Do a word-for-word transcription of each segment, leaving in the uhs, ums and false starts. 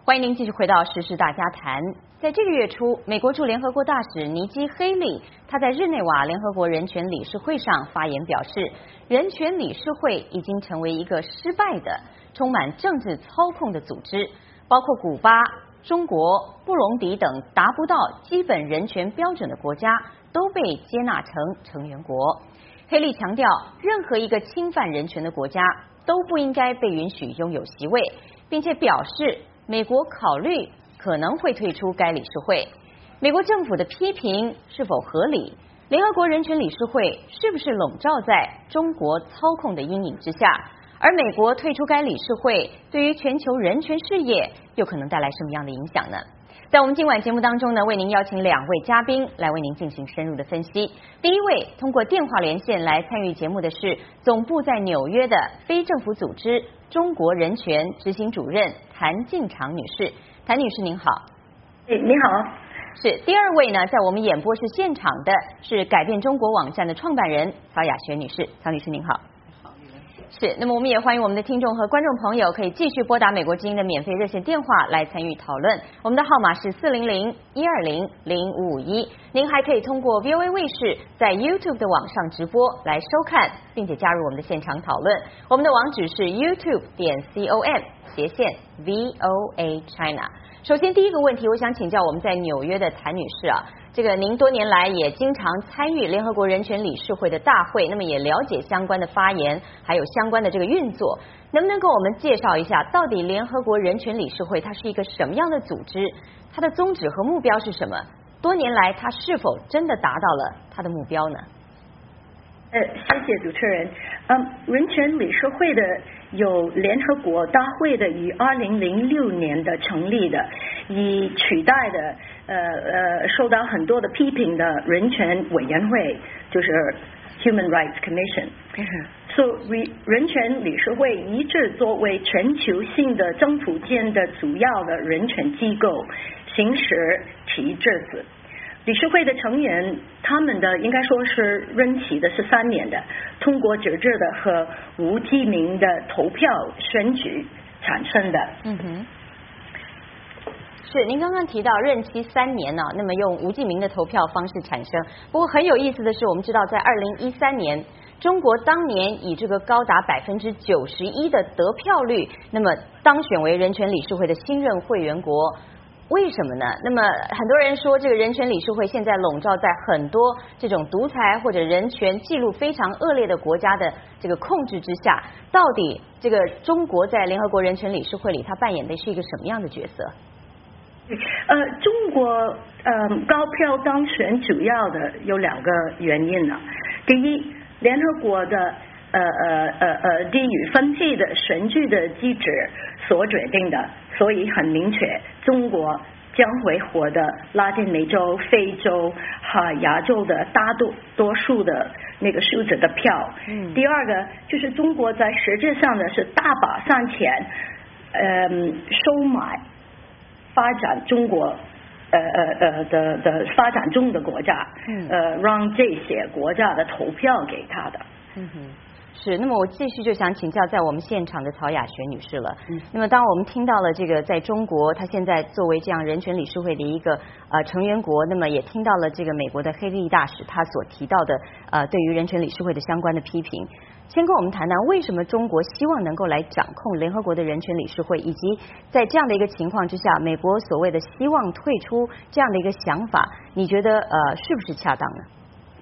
欢迎您继续回到时事大家谈。在这个月初，美国驻联合国大使尼基·黑利，他在日内瓦联合国人权理事会上发言表示，人权理事会已经成为一个失败的、充满政治操控的组织，包括古巴、中国、布隆迪等达不到基本人权标准的国家都被接纳成成员国。黑利强调，任何一个侵犯人权的国家都不应该被允许拥有席位，并且表示美国考虑可能会退出该理事会。美国政府的批评是否合理？联合国人权理事会是不是笼罩在中国操控的阴影之下？而美国退出该理事会对于全球人权事业又可能带来什么样的影响呢？在我们今晚节目当中呢，为您邀请两位嘉宾来为您进行深入的分析。第一位通过电话连线来参与节目的是总部在纽约的非政府组织中国人权执行主任谭进常女士。谭女士您好。 哎，你好。 是。第二位呢，在我们演播室现场的是改变中国网站的创办人曹雅学女士。曹女士您好。是，那么我们也欢迎我们的听众和观众朋友可以继续拨打美国之音的免费热线电话来参与讨论，我们的号码是四零零一二零零五五一。您还可以通过 V O A 卫视在 YouTube 的网上直播来收看，并且加入我们的现场讨论。我们的网址是 YouTube 点 com 斜线 V O A China。首先第一个问题，我想请教我们在纽约的谭女士啊，这个您多年来也经常参与联合国人权理事会的大会，那么也了解相关的发言，还有相关的这个运作，能不能给我们介绍一下，到底联合国人权理事会它是一个什么样的组织？它的宗旨和目标是什么？多年来它是否真的达到了它的目标呢？ 呃，谢谢主持人。嗯，人权理事会的有联合国大会的于二零零六年的成立的，以取代的呃呃受到很多的批评的人权委员会，就是 Human Rights Commission。所以人权理事会一直作为全球性的政府间的主要的人权机构，行使其职责。理事会的成员，他们的应该说是任期的是三年的，通过直接的和无记名的投票选举产生的。 嗯哼，是您刚刚提到任期三年呢、啊，那么用无记名的投票方式产生。不过很有意思的是，我们知道在二零一三年，中国当年以这个高达百分之九十一的得票率，那么当选为人权理事会的新任会员国。为什么呢？那么很多人说，这个人权理事会现在笼罩在很多这种独裁或者人权记录非常恶劣的国家的这个控制之下，到底这个中国在联合国人权理事会里，它扮演的是一个什么样的角色？ 呃，中国呃高票当选主要的有两个原因呢。第一，联合国的呃呃呃呃地域分配的选举的机制所决定的，所以很明确，中国将会获得拉丁美洲、非洲和亚洲的大多多数的那个数字的票。嗯。第二个就是中国在实质上呢是大把上钱，嗯，收买发展中国呃呃呃的的发展中的国家，嗯，呃，让这些国家的投票给他的。 嗯哼。是，那么我继续就想请教在我们现场的曹雅学女士了。嗯，那么当我们听到了这个在中国，它现在作为这样人权理事会的一个呃成员国，那么也听到了这个美国的黑利大使他所提到的呃对于人权理事会的相关的批评。先跟我们谈谈为什么中国希望能够来掌控联合国的人权理事会，以及在这样的一个情况之下，美国所谓的希望退出这样的一个想法，你觉得呃是不是恰当呢？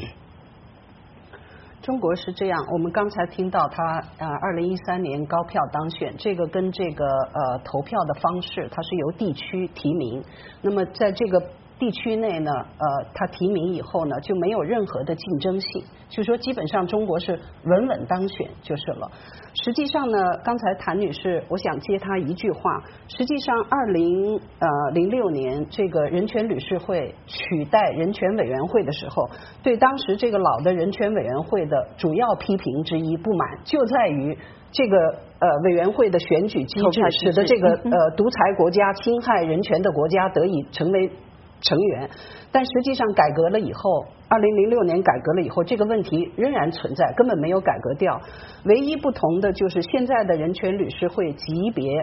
中国是这样，我们刚才听到他呃，二零一三年高票当选，这个跟这个呃投票的方式，它是由地区提名。那么在这个地区内呢，呃，他提名以后呢，就没有任何的竞争性，就说基本上中国是稳稳当选就是了。实际上呢，刚才谭女士，我想接她一句话，实际上二零呃零六年这个人权理事会取代人权委员会的时候，对当时这个老的人权委员会的主要批评之一不满，就在于这个呃委员会的选举机制，使得这个呃独裁国家、侵害人权的国家得以成为成员。但实际上改革了以后，二零零六年改革了以后，这个问题仍然存在，根本没有改革掉。唯一不同的就是现在的人权理事会级别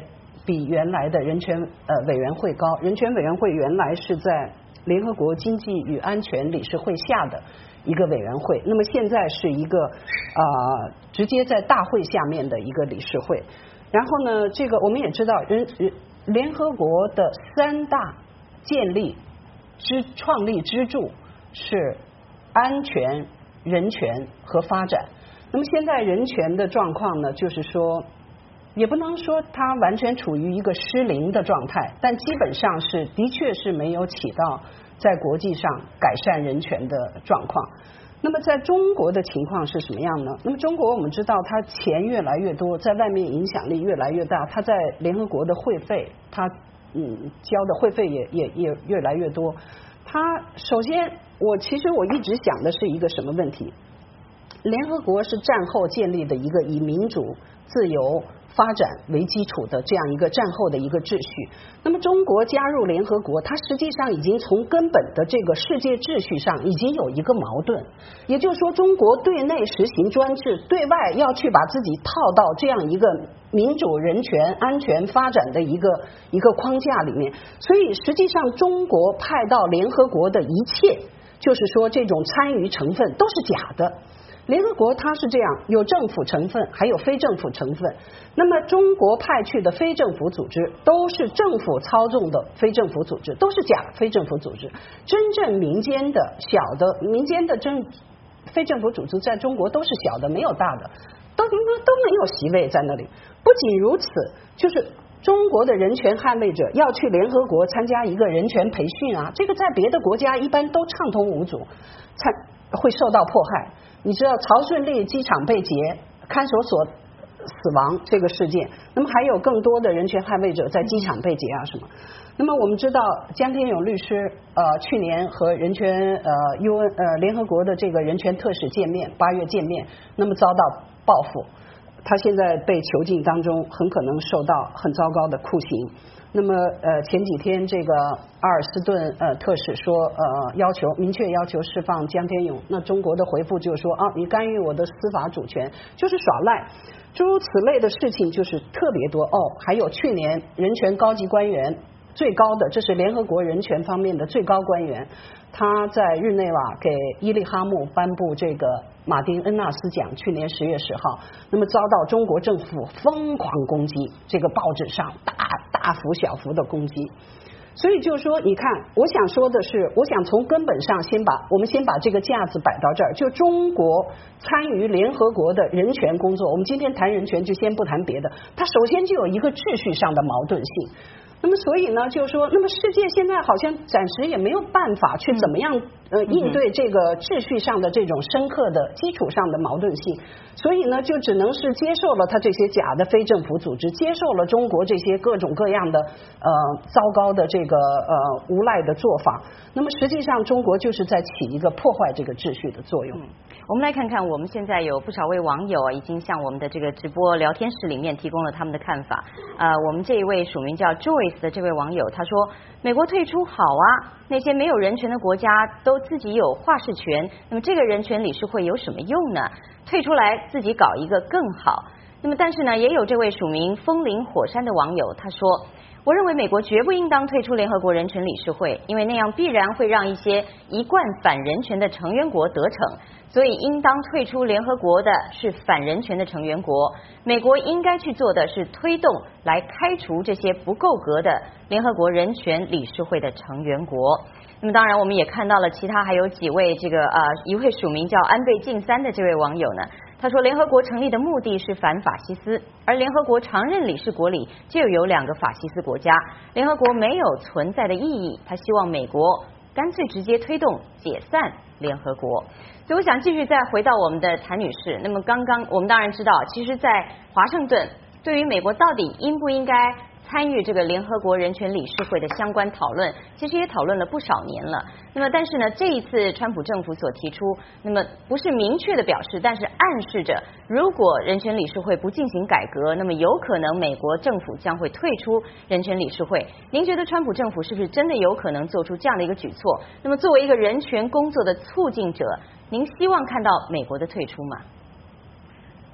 比原来的人权呃委员会高。人权委员会原来是在联合国经济与安全理事会下的一个委员会，那么现在是一个呃直接在大会下面的一个理事会。然后呢，这个我们也知道，人人联合国的三大建立支创立支柱是安全、人权和发展。那么现在人权的状况呢，就是说也不能说它完全处于一个失灵的状态，但基本上是的确是没有起到在国际上改善人权的状况。那么在中国的情况是什么样呢？那么中国我们知道它钱越来越多，在外面影响力越来越大，它在联合国的会费它嗯交的会费也也也越来越多。它首先我其实我一直想的是一个什么问题，联合国是战后建立的一个以民主自由发展为基础的这样一个战后的一个秩序。那么中国加入联合国，它实际上已经从根本的这个世界秩序上已经有一个矛盾，也就是说中国对内实行专制，对外要去把自己套到这样一个民主、人权、安全发展的一个一个框架里面。所以实际上中国派到联合国的一切，就是说这种参与成分都是假的。联合国它是这样，有政府成分，还有非政府成分。那么中国派去的非政府组织都是政府操纵的非政府组织，都是假非政府组织。真正民间的小的民间的政非政府组织在中国都是小的，没有大的，都都没有席位在那里。不仅如此，就是中国的人权捍卫者要去联合国参加一个人权培训啊，这个在别的国家一般都畅通无阻，参会受到迫害。你知道曹顺利机场被劫，看守所死亡这个事件，那么还有更多的人权捍卫者在机场被劫啊什么。那么我们知道江天勇律师呃去年和人权呃 U N 呃联合国的这个人权特使见面，八月见面，那么遭到报复，他现在被囚禁当中，很可能受到很糟糕的酷刑。那么呃前几天这个阿尔斯顿呃特使说呃要求明确要求释放江天勇，那中国的回复就是说啊你干预我的司法主权，就是耍赖，诸如此类的事情就是特别多哦。还有去年人权高级官员最高的，这是联合国人权方面的最高官员，他在日内瓦给伊利哈木颁布这个马丁恩纳斯奖，去年十月十号，那么遭到中国政府疯狂攻击，这个报纸上大大幅小幅的攻击。所以就是说，你看，我想说的是，我想从根本上先把我们先把这个架子摆到这儿，就中国参与联合国的人权工作，我们今天谈人权就先不谈别的，它首先就有一个秩序上的矛盾性。那么所以呢，就是说，那么世界现在好像暂时也没有办法去怎么样呃应对这个秩序上的这种深刻的基础上的矛盾性，所以呢，就只能是接受了他这些假的非政府组织，接受了中国这些各种各样的呃糟糕的这个呃无赖的做法。那么实际上，中国就是在起一个破坏这个秩序的作用。 嗯，我们来看看，我们现在有不少位网友已经向我们的这个直播聊天室里面提供了他们的看法。呃，我们这一位署名叫 Joyce 的这位网友他说，美国退出好啊，那些没有人权的国家都自己有话事权，那么这个人权理事会有什么用呢？退出来自己搞一个更好。那么但是呢，也有这位署名风林火山的网友他说，我认为美国绝不应当退出联合国人权理事会，因为那样必然会让一些一贯反人权的成员国得逞，所以应当退出联合国的是反人权的成员国。美国应该去做的是推动来开除这些不够格的联合国人权理事会的成员国。那么当然我们也看到了其他还有几位这个呃一位署名叫安倍晋三的这位网友呢，他说联合国成立的目的是反法西斯，而联合国常任理事国里就有两个法西斯国家，联合国没有存在的意义，他希望美国干脆直接推动解散联合国。所以我想继续再回到我们的谭女士，那么刚刚我们当然知道，其实在华盛顿对于美国到底应不应该参与这个联合国人权理事会的相关讨论，其实也讨论了不少年了。那么但是呢，这一次川普政府所提出，那么不是明确的表示，但是暗示着如果人权理事会不进行改革，那么有可能美国政府将会退出人权理事会。您觉得川普政府是不是真的有可能做出这样的一个举措？那么作为一个人权工作的促进者，您希望看到美国的退出吗？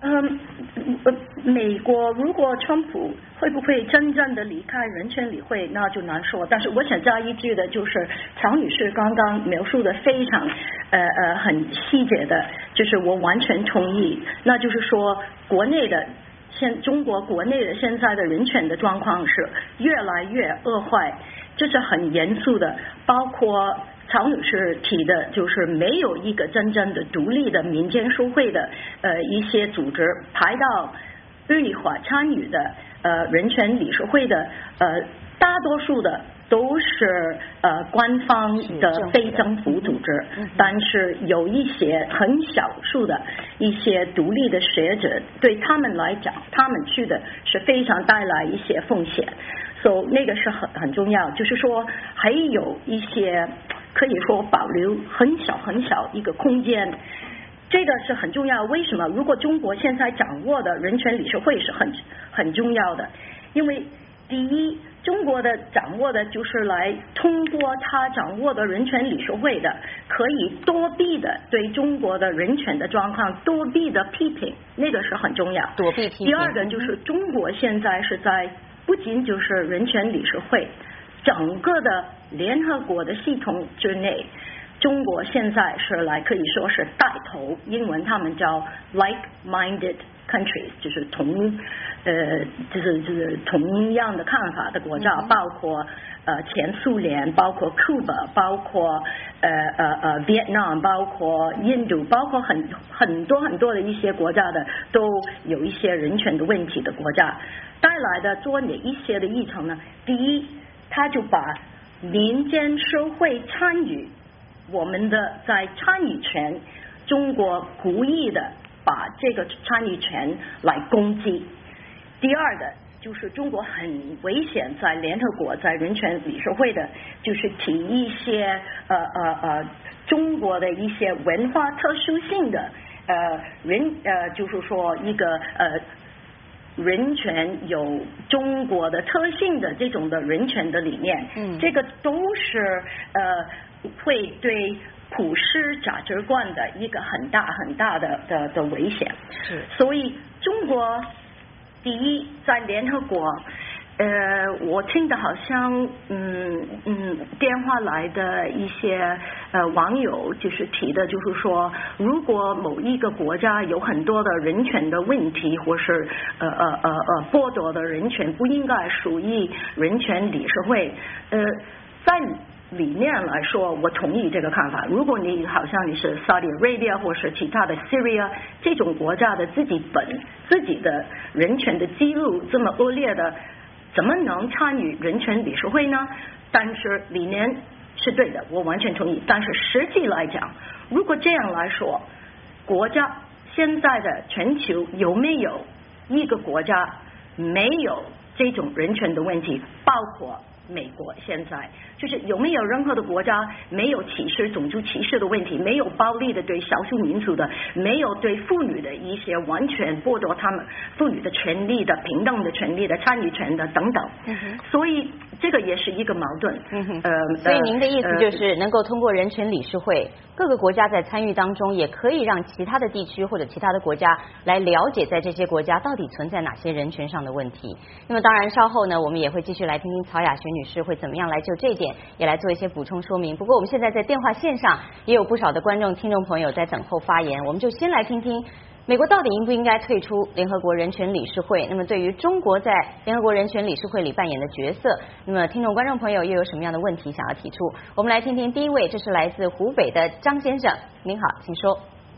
嗯，呃，美国如果川普会不会真正的离开人权理会，那就难说。但是我想加一句的，就是曹女士刚刚描述的非常呃呃很细节的，就是我完全同意。那就是说，国内的现中国国内的现在的人权的状况是越来越恶坏，这是很严肃的，包括。曹女士提的就是没有一个真正的独立的民间社会的呃一些组织排到日内瓦参与的呃人权理事会的呃大多数的都是呃官方的非政府组织，但是有一些很少数的一些独立的学者，对他们来讲，他们去的是非常带来一些风险，所以那个是很很重要。就是说还有一些。可以说保留很小很小一个空间，这个是很重要。为什么？如果中国现在掌握的人权理事会是很很重要的，因为第一，中国的掌握的就是来通过他掌握的人权理事会的，可以多臂的对中国的人权的状况多臂的批评，那个是很重要。 多臂批评。 第二个就是中国现在是在不仅就是人权理事会。整个的联合国的系统之内，中国现在是来可以说是带头，英文他们叫 like-minded countries， 就是同呃就是就是同样的看法的国家，嗯、包括呃前苏联，包括 Cuba， 包括呃呃呃 Vietnam， 包括印度，包括很很多很多的一些国家的都有一些人权的问题的国家，带来的做哪一些的议程呢？第一。他就把民间社会参与我们的在参与权，中国故意的把这个参与权来攻击。第二个就是中国很危险，在联合国在人权理事会的，就是提一些呃呃呃中国的一些文化特殊性的呃人呃就是说一个呃。人权有中国的特性的这种的人权的理念，嗯，这个都是呃会对普世价值观的一个很大很大的的的危险。是，所以中国第一在联合国。呃，我听的好像嗯嗯电话来的一些呃网友就是提的，就是说，如果某一个国家有很多的人权的问题，或是呃呃呃呃剥夺的人权，不应该属于人权理事会。呃，在理念来说，我同意这个看法。如果你好像你是 Saudi Arabia 或是其他的 Syria 这种国家的自己本自己的人权的记录这么恶劣的。怎么能参与人权理事会呢？但是理念是对的，我完全同意。但是实际来讲，如果这样来说，国家现在的全球有没有一个国家没有这种人权的问题？包括美国现在就是有没有任何的国家没有歧视种族歧视的问题，没有暴力的对少数民族的，没有对妇女的一些完全剥夺他们妇女的权利的平等的权利的参与权的等等、嗯、所以这个也是一个矛盾、嗯呃、所以您的意思就是能够通过人权理事会、呃、各个国家在参与当中也可以让其他的地区或者其他的国家来了解在这些国家到底存在哪些人权上的问题。那么当然稍后呢我们也会继续来听听曹雅璇女士会怎么样来就这一点也来做一些补充说明。不过我们现在在电话线上也有不少的观众听众朋友在等候发言，我们就先来听听美国到底应不应该退出联合国人权理事会，那么对于中国在联合国人权理事会里扮演的角色，那么听众观众朋友又有什么样的问题想要提出？我们来听听第一位，这是来自湖北的张先生，您好，请说。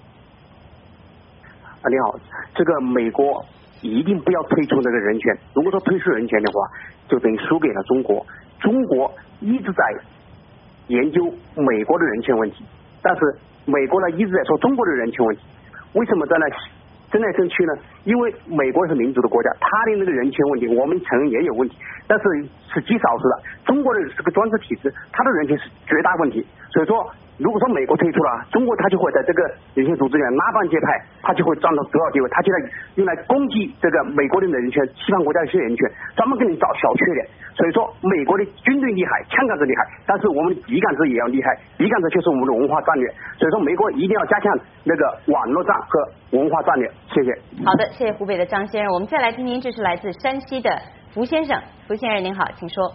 啊，你好，这个美国一定不要退出那个人权，如果说退出人权的话就等于输给了中国。中国一直在研究美国的人权问题，但是美国呢一直在说中国的人权问题，为什么在那争来争去呢？因为美国是民主的国家，他的那个人权问题我们承认也有问题，但是是极少数的。中国的是个专制体制，他的人权是绝大问题，所以说如果说美国退出了，中国他就会在这个人权组织里面拉帮结派，他就会占到主要地位，他就来用来攻击这个美国的人权、西方国家的一些人权，专门给你找小缺点。所以说，美国的军队厉害，枪杆子厉害，但是我们的笔杆子也要厉害，笔杆子就是我们的文化战略。所以说，美国一定要加强那个网络战和文化战略。谢谢。 好的，谢谢湖北的张先生。我们再来听听，这是来自山西的福先生。福先生您好，请说。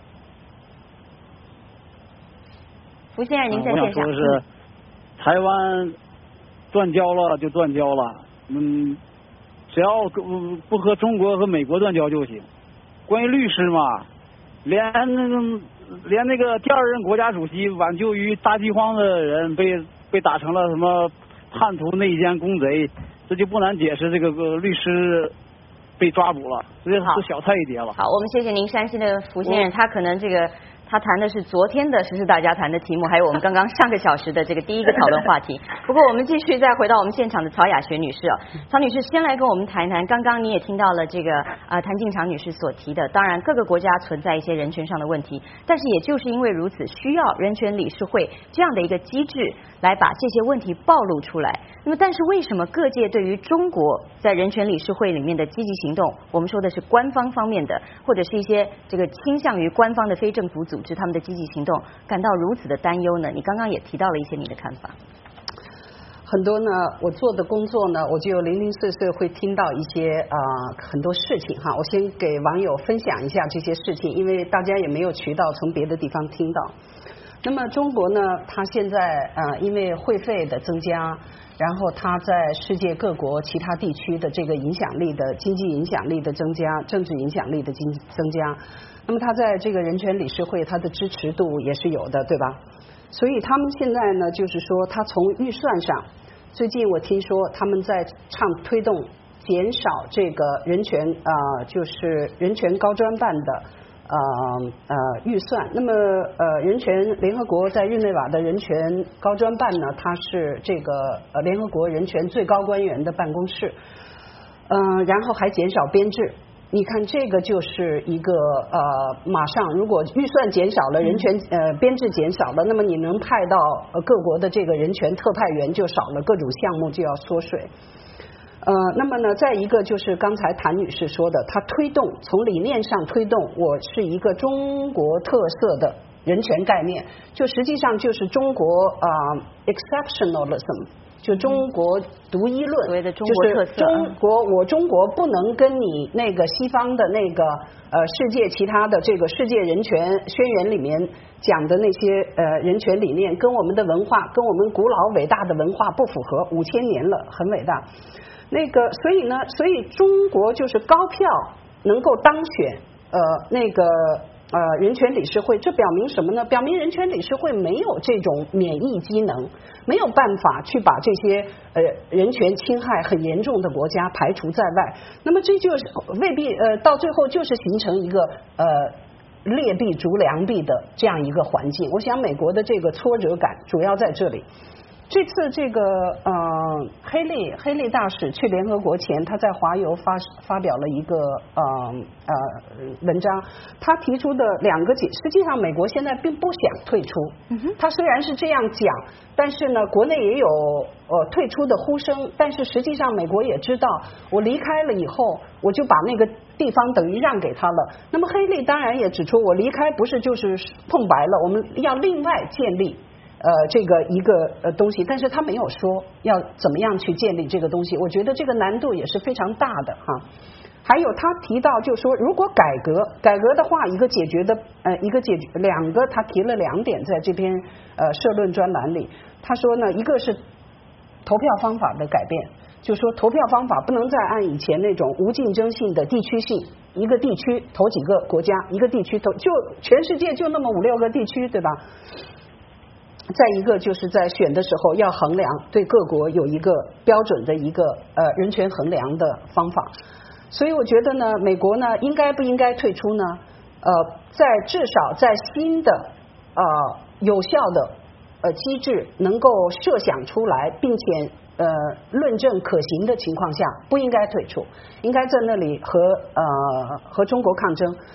福先生，您在线上。 我想说的是，台湾断交了就断交了，嗯，只要不和中国和美国断交就行。关于律师嘛，连那个连那个第二任国家主席挽救于大饥荒的人被被打成了什么叛徒、内奸、公贼，这就不难解释这个个律师被抓捕了，这是小菜一碟了。 好，我们谢谢您，山西的福先生，他可能这个。他谈的是昨天的时事大家谈的题目，还有我们刚刚上个小时的这个第一个讨论话题。不过我们继续再回到我们现场的曹雅学女士啊，曹女士先来跟我们谈一谈，刚刚你也听到了这个啊谭进常女士所提的，当然各个国家存在一些人权上的问题，但是也就是因为如此，需要人权理事会这样的一个机制来把这些问题暴露出来。那么但是为什么各界对于中国在人权理事会里面的积极行动，我们说的是官方方面的，或者是一些这个倾向于官方的非政府组织他们的积极行动感到如此的担忧呢？你刚刚也提到了一些你的看法。 很多呢，我做的工作呢，我就零零碎碎会听到一些啊、呃、很多事情哈。我先给网友分享一下这些事情，因为大家也没有渠道从别的地方听到。那么中国呢，它现在啊、呃、因为会费的增加，然后它在世界各国其他地区的这个影响力的经济影响力的增加，政治影响力的增增加。那么它在这个人权理事会，它的支持度也是有的，对吧？所以他们现在呢，就是说，它从预算上，最近我听说他们在倡推动减少这个人权啊、呃，就是人权高专办的呃呃预算。那么呃，人权联合国在日内瓦的人权高专办呢，它是这个呃联合国人权最高官员的办公室，嗯、呃，然后还减少编制。你看这个就是一个呃，马上如果预算减少了，人权呃编制减少了，那么你能派到呃各国的这个人权特派员就少了，各种项目就要缩水。呃，那么呢，再一个就是刚才谭女士说的，她推动从理念上推动，我是一个中国特色的人权概念，就实际上就是中国啊、呃、exceptionalism。就中国独一论， 所谓的中国特色， 就是中国我中国不能跟你那个西方的那个呃世界其他的这个世界人权宣言里面讲的那些呃人权理念，跟我们的文化，跟我们古老伟大的文化不符合，五千年了，很伟大。那个所以呢，所以中国就是高票能够当选呃那个。呃，人权理事会，这表明什么呢？表明人权理事会没有这种免疫机能，没有办法去把这些呃人权侵害很严重的国家排除在外。那么这就是未必呃到最后就是形成一个呃劣币逐良币的这样一个环境。我想美国的这个挫折感主要在这里。这次这个呃黑利黑利大使去联合国前，他在华邮发发表了一个呃呃文章，他提出的两个解，实际上美国现在并不想退出，他虽然是这样讲，但是呢，国内也有呃退出的呼声，但是实际上美国也知道，我离开了以后，我就把那个地方等于让给他了。那么黑利当然也指出，我离开不是就是空白了，我们要另外建立。呃，这个一个呃东西，但是他没有说要怎么样去建立这个东西，我觉得这个难度也是非常大的哈。还有他提到，就说如果改革，改革的话，一个解决的呃一个解决两个，他提了两点在这篇呃社论专栏里，他说呢，一个是投票方法的改变，就说投票方法不能再按以前那种无竞争性的地区性，一个地区投几个国家，一个地区投就全世界就那么五六个地区，对吧？再一个就是在选的时候要衡量，对各国有一个标准的一个呃人权衡量的方法。所以我觉得呢，美国呢应该不应该退出呢？呃，在至少在新的呃有效的呃机制能够设想出来，并且呃论证可行的情况下，不应该退出，应该在那里和呃和中国抗争。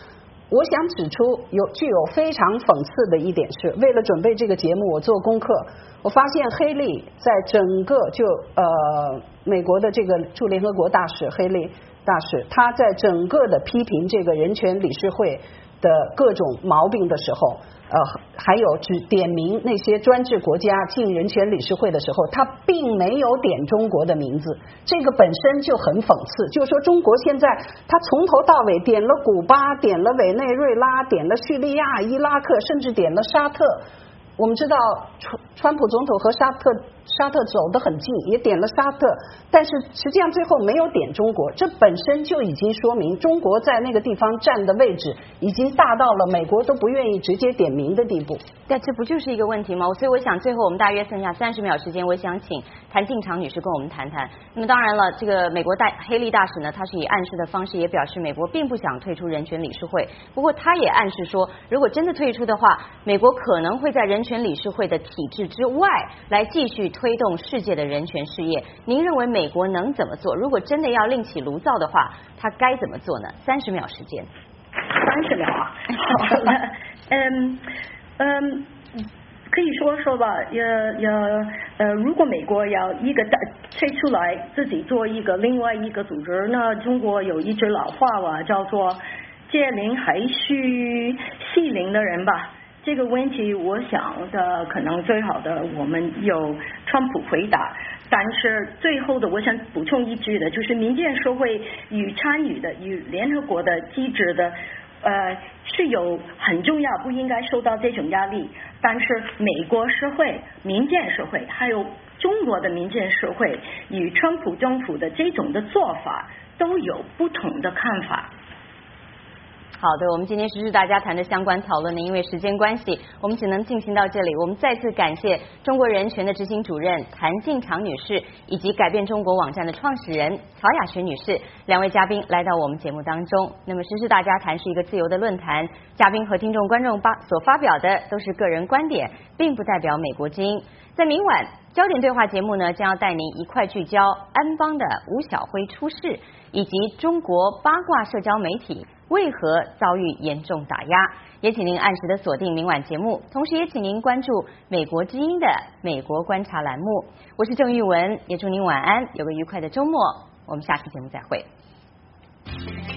我想指出有具有非常讽刺的一点是，为了准备这个节目，我做功课，我发现黑利在整个就呃美国的这个驻联合国大使黑利大使，他在整个的批评这个人权理事会的各种毛病的时候，呃，还有只点名那些专制国家进人权理事会的时候，他并没有点中国的名字，这个本身就很讽刺。就是说，中国现在他从头到尾点了古巴，点了委内瑞拉，点了叙利亚、伊拉克，甚至点了沙特。我们知道川川普总统和沙特沙特走得很近，也点了沙特，但是实际上最后没有点中国，这本身就已经说明中国在那个地方站的位置已经大到了美国都不愿意直接点名的地步。 但这不就是一个问题吗？所以我想最后我们大约剩下三十秒时间，我想请谭进常女士跟我们谈谈。那么当然了，这个美国大黑利大使呢，他是以暗示的方式也表示美国并不想退出人权理事会，不过他也暗示说，如果真的退出的话，美国可能会在人权理事会的体制之外来继续推动世界的人权事业。您认为美国能怎么做？如果真的要另起炉灶的话，他该怎么做呢？三十秒时间。 三十秒啊，好了，嗯嗯，可以说说吧，也也呃，如果美国要一个推出来自己做一个另外一个组织，那中国有一句老话吧，叫做借零还需系零的人吧。这个问题我想的可能最好的我们有川普回答，但是最后的我想补充一句的就是民间社会与参与的与联合国的机制的呃是有很重要，不应该受到这种压力，但是美国社会民间社会还有中国的民间社会与川普政府的这种的做法都有不同的看法。 好的，我们今天时事大家谈的相关讨论呢，因为时间关系，我们只能进行到这里。我们再次感谢中国人权的执行主任谭进常女士，以及改变中国网站的创始人曹雅雪女士，两位嘉宾来到我们节目当中。那么时事大家谈是一个自由的论坛，嘉宾和听众观众发所发表的都是个人观点，并不代表美国之音。在明晚焦点对话节目呢，将要带您一块聚焦安邦的吴晓辉出事，以及中国八卦社交媒体为何遭遇严重打压，也请您按时的锁定明晚节目，同时也请您关注美国之音的美国观察栏目。我是郑玉文，也祝您晚安，有个愉快的周末，我们下期节目再会。